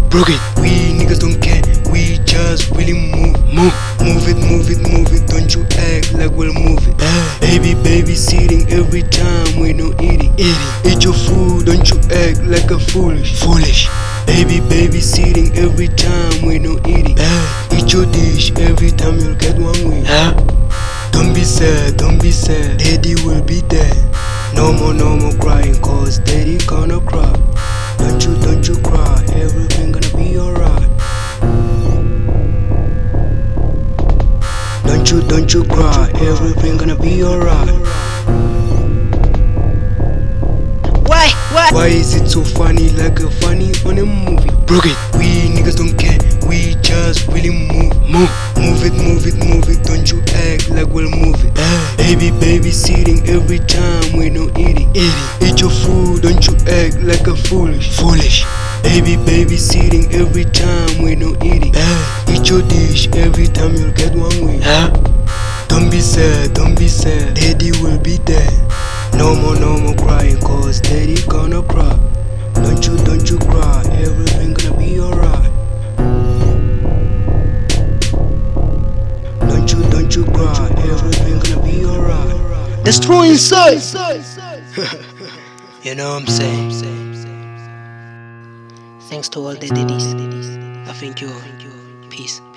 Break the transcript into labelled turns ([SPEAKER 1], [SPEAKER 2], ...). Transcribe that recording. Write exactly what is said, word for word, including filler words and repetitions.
[SPEAKER 1] broke it. We niggas don't care, we just really move, move, move it, move it, move it. Don't you act like we'll move it. Uh, baby, babysitting every time we don't eat it. Eat it. Eat your food, don't you act like a foolish, foolish. Baby, babysitting every time we don't eat it. Uh, eat your dish every time you'll get one win. Huh? Don't be sad, don't be sad. Daddy will be there. No more, no more crying, cause daddy gonna cry. Don't you, don't you cry, everything gonna be alright. Don't you, don't you cry, everything gonna be alright.
[SPEAKER 2] Why? Why?
[SPEAKER 1] Why is it so funny, like a funny on a movie? Broke it. We niggas don't care, we just really move, move, move it, move it, move it. Don't you act like we'll move it. Uh, baby, babysitting every time we don't eat it. Eat it. Eat your food, don't you act like a foolish, foolish. Baby, babysitting every time we don't eat it. Uh, eat your dish every time you'll get one win. Huh? Don't be sad, don't be sad. Daddy will be there. No more, no more crying, cause daddy gonna cry. Don't you, don't you cry, everything gonna be alright. Don't you, don't you cry, everything gonna be alright.
[SPEAKER 2] That's true inside.
[SPEAKER 1] You know what I'm saying?
[SPEAKER 2] Thanks to all the daddies. I thank you all. Peace.